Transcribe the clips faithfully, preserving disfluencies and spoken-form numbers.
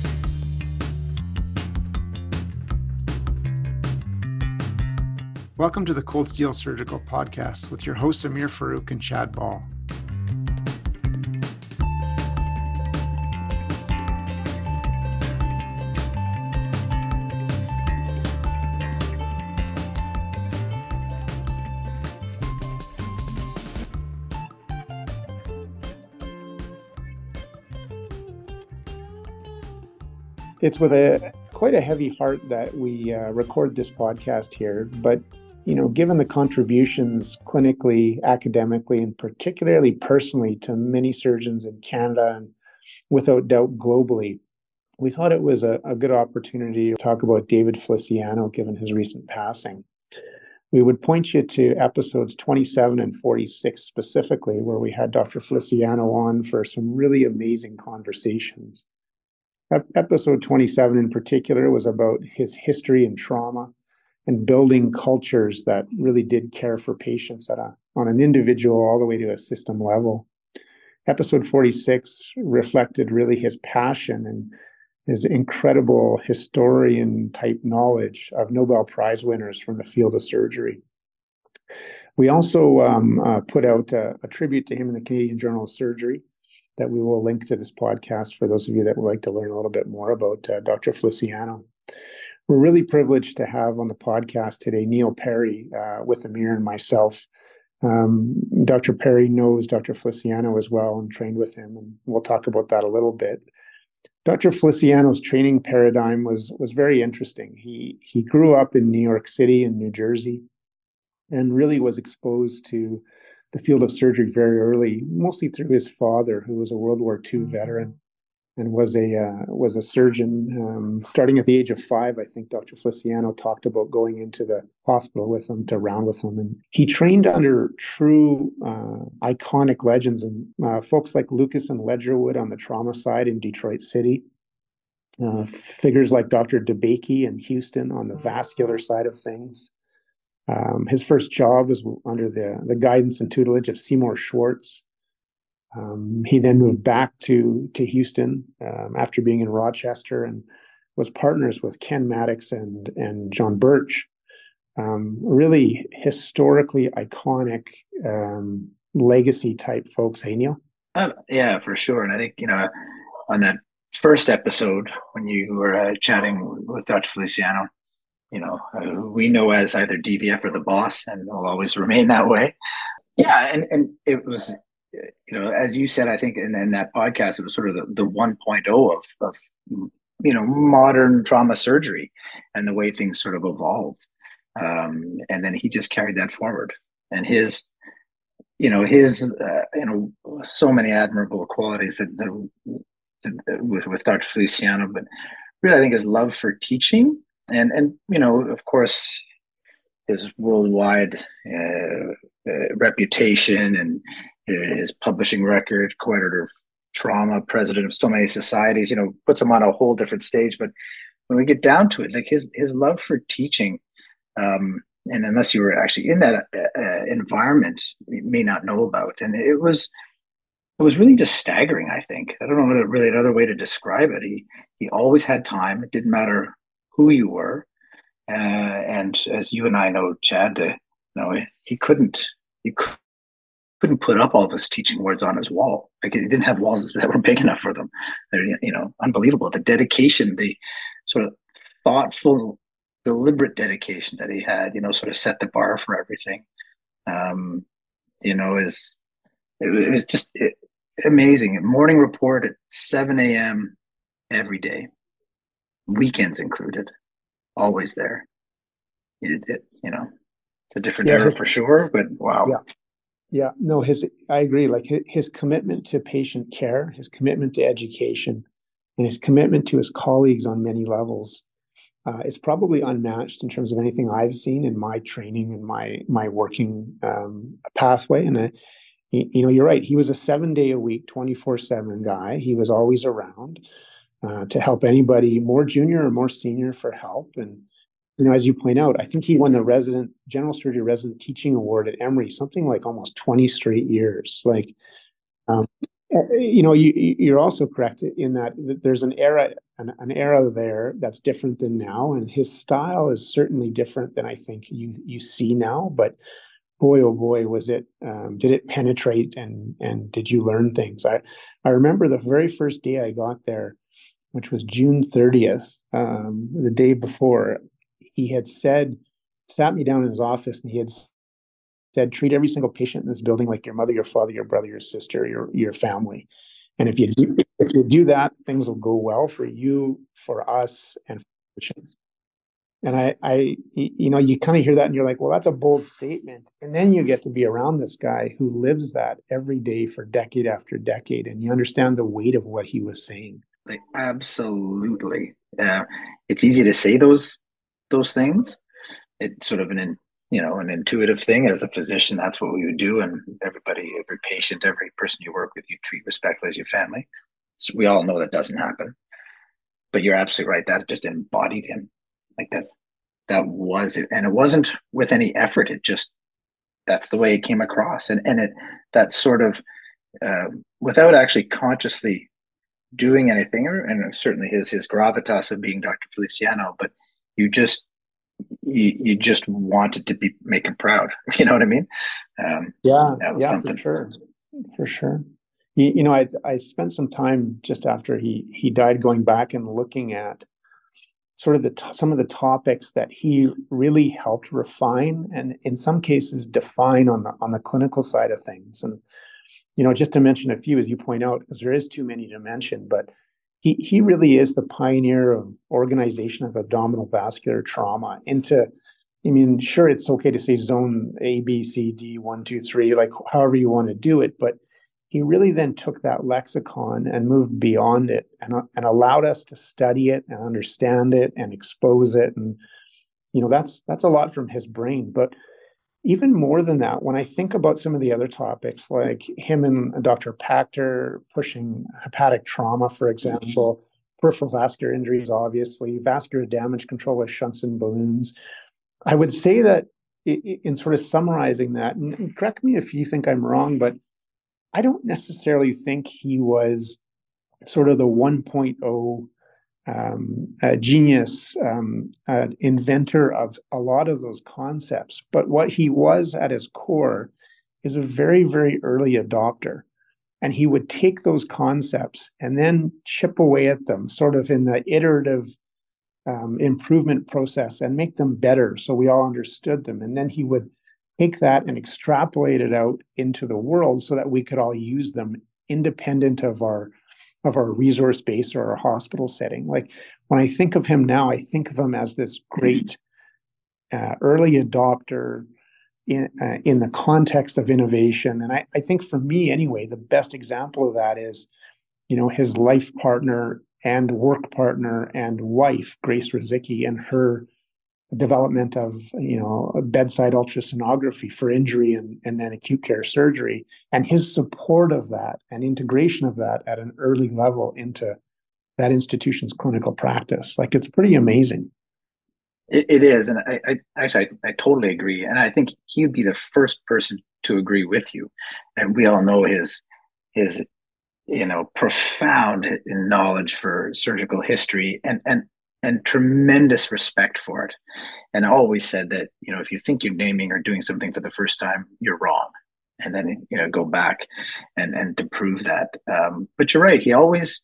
Welcome to the Cold Steel Surgical Podcast with your hosts Amir Farouk and Chad Ball. It's with a quite a heavy heart that we uh, record this podcast here, but you know, given the contributions clinically, academically, and particularly personally to many surgeons in Canada and without doubt globally, we thought it was a, a good opportunity to talk about David Feliciano, given his recent passing. We would point you to episodes twenty-seven and forty-six specifically, where we had Doctor Feliciano on for some really amazing conversations. Episode twenty-seven in particular was about his history in trauma and building cultures that really did care for patients at a, on an individual all the way to a system level. Episode forty-six reflected really his passion and his incredible historian type knowledge of Nobel Prize winners from the field of surgery. We also um, uh, put out a, a tribute to him in the Canadian Journal of Surgery that we will link to this podcast for those of you that would like to learn a little bit more about uh, Doctor Feliciano. We're really privileged to have on the podcast today Neil Perry uh, with Amir and myself. Um, Doctor Perry knows Doctor Feliciano as well and trained with him, and we'll talk about that a little bit. Doctor Feliciano's training paradigm was was very interesting. He he grew up in New York City and New Jersey, and really was exposed to the field of surgery very early, mostly through his father, who was a World War Two veteran and was a uh, was a surgeon. Um, starting at the age of five, I think Doctor Feliciano talked about going into the hospital with him to round with him, and he trained under true uh, iconic legends and uh, folks like Lucas and Ledgerwood on the trauma side in Detroit City, uh, figures like Doctor DeBakey in Houston on the vascular side of things. Um, his first job was under the, the guidance and tutelage of Seymour Schwartz. Um, he then moved back to, to Houston um, after being in Rochester and was partners with Ken Maddox and, and John Birch. Um, really historically iconic um, legacy type folks, hey Neil? Uh, yeah, for sure. And I think, you know, on that first episode when you were uh, chatting with Doctor Feliciano, you know, uh, we know as either D V F or the boss, and will always remain that way. Yeah, and, and it was, you know, as you said, I think in, in that podcast, it was sort of the, the one point oh of, of, you know, modern trauma surgery and the way things sort of evolved. Um, and then he just carried that forward. And his, you know, his, uh, you know, so many admirable qualities that, that, that with, with Doctor Feliciano, but really I think his love for teaching and, and you know, of course, his worldwide uh, uh, reputation and his publishing record, co-editor of Trauma, president of so many societies, you know, puts him on a whole different stage. But when we get down to it, like his his love for teaching, um, and unless you were actually in that uh, environment, you may not know about. And it was it was really just staggering, I think. I don't know what really another way to describe it. He he always had time. It didn't matter who you were. Uh, and as you and I know, Chad, the, you know, he couldn't he couldn't put up all of his teaching words on his wall. Like he didn't have walls that were big enough for them. They're, you know, unbelievable. The dedication, the sort of thoughtful, deliberate dedication that he had, you know, sort of set the bar for everything. Um, you know, is it, it was just it, amazing. Morning report at seven a.m. every day, weekends included. Always there. It, it, you know, it's a different Yeah, era his, for sure, but wow. Yeah, yeah, no, his, I agree. Like his, his commitment to patient care, his commitment to education, and his commitment to his colleagues on many levels uh, is probably unmatched in terms of anything I've seen in my training and my my working um, pathway. And, uh, you, you know, you're right. He was a seven day a week, twenty-four seven guy. He was always around. Uh, to help anybody more junior or more senior for help. And, you know, as you point out, I think he won the resident general surgery resident teaching award at Emory, something like almost twenty straight years. Like, um, Uh, you know, you, you're also correct in that there's an era, an, an era there that's different than now, and his style is certainly different than I think you you see now. But boy, oh boy, was it um, did it penetrate, and and did you learn things? I I remember the very first day I got there, which was June thirtieth, um, the day before. He had said, sat me down in his office, and he had said, treat every single patient in this building like your mother, your father, your brother, your sister, your your family. And if you do, if you do that, things will go well for you, for us, and for patients. And I, I, you know, you kind of hear that and you're like, well, that's a bold statement. And then you get to be around this guy who lives that every day for decade after decade, and you understand the weight of what he was saying. Like absolutely, uh, it's easy to say those those things. It's sort of an you know an intuitive thing. As a physician, that's what we would do, and everybody, every patient, every person you work with, you treat respectfully as your family. So we all know that doesn't happen. But you're absolutely right. That just embodied him, like that. That was it, and it wasn't with any effort. It just that's the way it came across, and and it that sort of uh, without actually consciously doing anything, or and certainly his his gravitas of being Doctor Feliciano, but you just you, you just wanted to be make him proud. You know what I mean? Um, Yeah, that was yeah, for something. sure, for sure. You, you know, I I spent some time just after he he died going back and looking at sort of the some of the topics that he really helped refine and in some cases define on the on the clinical side of things. And you know, just to mention a few, as you point out, because there is too many to mention, but he he really is the pioneer of organization of abdominal vascular trauma into. I mean, sure, it's okay to say zone A, B, C, D, one, two, three, like however you want to do it, but he really then took that lexicon and moved beyond it, and, and allowed us to study it and understand it and expose it. And, you know, that's that's a lot from his brain. But even more than that, when I think about some of the other topics, like him and Doctor Pachter pushing hepatic trauma, for example, peripheral vascular injuries, obviously, vascular damage control with shunts and balloons, I would say that in sort of summarizing that, and correct me if you think I'm wrong, but I don't necessarily think he was sort of the 1.0 um, uh, genius um, uh, inventor of a lot of those concepts. But what he was at his core is a very, very early adopter. And he would take those concepts and then chip away at them, sort of in the iterative um, improvement process, and make them better so we all understood them. And then he would take that and extrapolate it out into the world so that we could all use them independent of our of our resource base or our hospital setting. Like when I think of him now, I think of him as this great uh, early adopter in uh, in the context of innovation. And I, I think for me anyway, the best example of that is, you know, his life partner and work partner and wife, Grace Ruzicki, and her development of, you know, bedside ultrasonography for injury and, and then acute care surgery, and his support of that and integration of that at an early level into that institution's clinical practice. Like, it's pretty amazing. It, it is, and I, I actually I, I totally agree, and I think he would be the first person to agree with you. And we all know his his you know profound knowledge for surgical history and and and tremendous respect for it. And I always said that, you know, if you think you're naming or doing something for the first time, you're wrong. And then, you know, go back and, and to prove that. Um, but you're right. He always,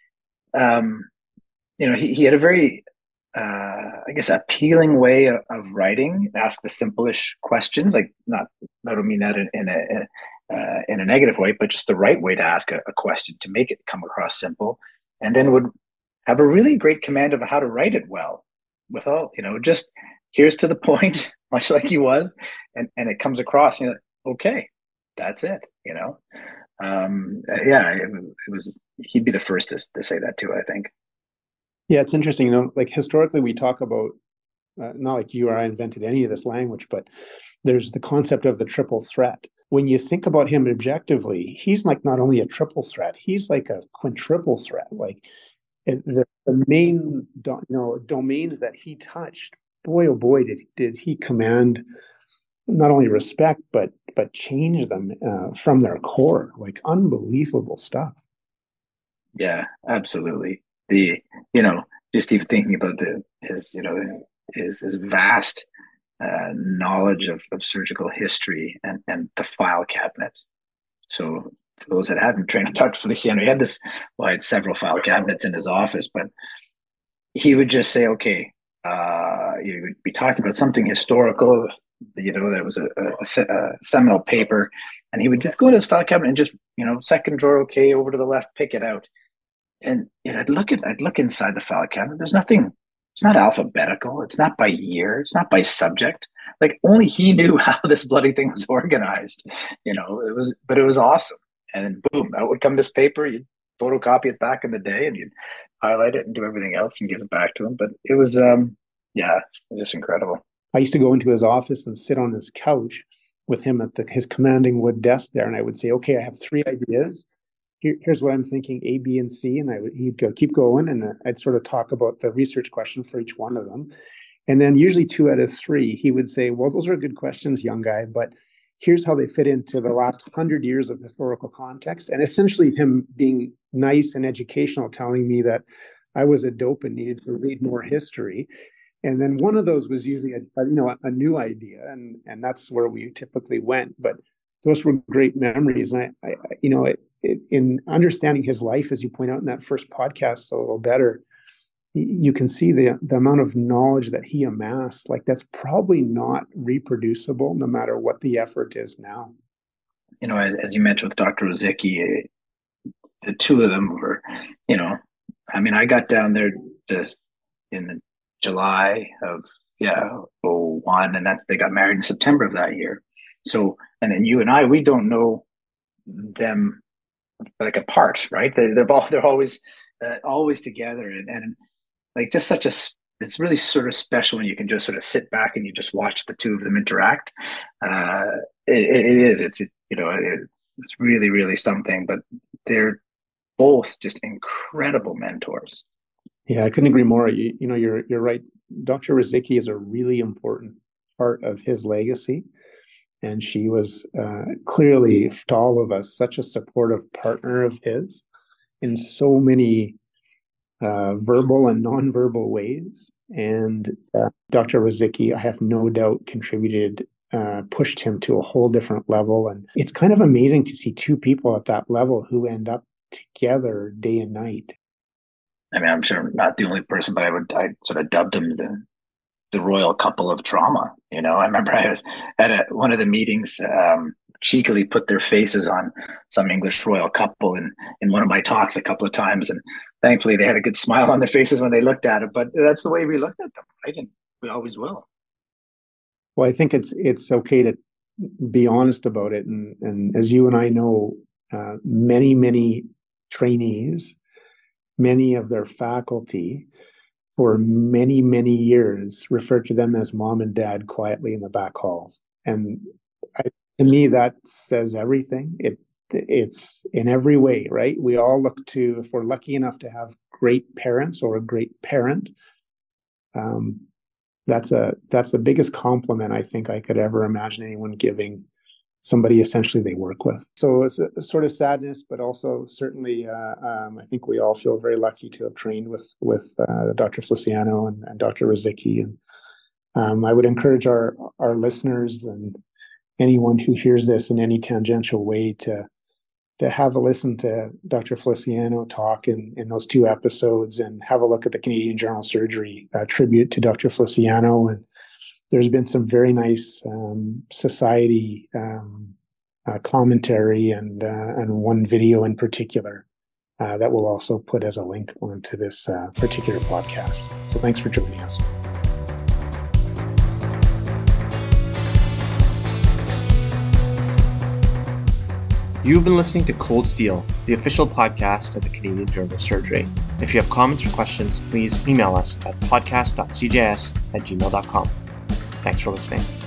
um, you know, he, he had a very, uh, I guess, appealing way of, of writing, ask the simplish questions. Like, not, I don't mean that in, in a, uh, in a negative way, but just the right way to ask a, a question to make it come across simple. And then would have a really great command of how to write it well, with all, you know, just here's to the point, much like he was, and and it comes across, you know, okay, that's it, you know. Um, yeah, it, it was. He'd be the first to, to say that too, I think. Yeah, it's interesting. You know, like historically, we talk about uh, not like you or I invented any of this language, but there's the concept of the triple threat. When you think about him objectively, he's like not only a triple threat, he's like a quintuple threat. Like the, the main you know domains that he touched, boy oh boy, did did he command not only respect, but but change them uh, from their core. Like unbelievable stuff. Yeah, absolutely. The, you know, just even thinking about the his, you know, his his vast uh, knowledge of, of surgical history and, and the file cabinet. So for those that haven't trained Doctor Feliciano, he had this, well, he had several file cabinets in his office, but he would just say, okay, uh, you would be talking about something historical, you know, that was a, a, a seminal paper, and he would just go to his file cabinet and just, you know, second drawer, okay, over to the left, pick it out. And you know, I'd look at, I'd look inside the file cabinet. There's nothing. It's not alphabetical. It's not by year. It's not by subject. Like only he knew how this bloody thing was organized. You know, it was, but it was awesome. And then boom, out would come this paper. You'd photocopy it back in the day, and you'd highlight it and do everything else and give it back to him. But it was, um, yeah, it was just incredible. I used to go into his office and sit on his couch with him at the, his commanding wood desk there, and I would say, "Okay, I have three ideas. Here, here's what I'm thinking: A, B, and C." And I would he'd go keep going, and I'd sort of talk about the research question for each one of them. And then usually two out of three, he would say, "Well, those are good questions, young guy, but here's how they fit into the last hundred years of historical context." And essentially him being nice and educational, telling me that I was a dope and needed to read more history. And then one of those was usually a, you know, a new idea, and and that's where we typically went. But those were great memories. And I, I you know, it, it, in understanding his life, as you point out in that first podcast a little better, you can see the the amount of knowledge that he amassed. Like that's probably not reproducible, no matter what the effort is now. You know, as, as you mentioned with Doctor Ruzicki, the two of them were, you know, I mean, I got down there to, in the July of yeah oh one, and that they got married in September of that year. So, and then you and I, we don't know them like apart, right? They're they're all they're always uh, always together, and and like just such a it's really sort of special when you can just sort of sit back and you just watch the two of them interact. Uh, it, it is it's it, you know it, it's really really something, but they're both just incredible mentors. Yeah, I couldn't agree more. You, you know, you're you're right. Doctor Ruzicki is a really important part of his legacy, and she was uh, clearly, to all of us, such a supportive partner of his in so many uh, verbal and nonverbal ways. And uh, Doctor Ruzicki, I have no doubt, contributed, uh, pushed him to a whole different level. And it's kind of amazing to see two people at that level who end up together day and night. I mean, I'm sure I'm not the only person, but I would, I sort of dubbed them the, the royal couple of trauma. You know, I remember I was at a, one of the meetings, um, cheekily put their faces on some English royal couple in, in one of my talks a couple of times. And thankfully they had a good smile on their faces when they looked at it, but that's the way we looked at them, right? And we always will. Well, I think it's, it's okay to be honest about it. And, and as you and I know, uh, many, many trainees, many of their faculty for many, many years referred to them as mom and dad quietly in the back halls. And I, to me, that says everything. It It's in every way, right? We all look to, if we're lucky enough to have great parents or a great parent, um, that's a that's the biggest compliment I think I could ever imagine anyone giving somebody essentially they work with. So it's a, a sort of sadness, but also certainly uh, um, I think we all feel very lucky to have trained with with uh, Doctor Feliciano and, and Doctor Ruzicki. And um, I would encourage our our listeners and anyone who hears this in any tangential way to to have a listen to Doctor Feliciano talk in, in those two episodes, and have a look at the Canadian Journal of Surgery uh, tribute to Doctor Feliciano. And there's been some very nice um, society um, uh, commentary and uh, and one video in particular uh, that we'll also put as a link onto this uh, particular podcast. So thanks for joining us. You've been listening to Cold Steel, the official podcast of the Canadian Journal of Surgery. If you have comments or questions, please email us at podcast dot c j s at gmail dot com. Thanks for listening.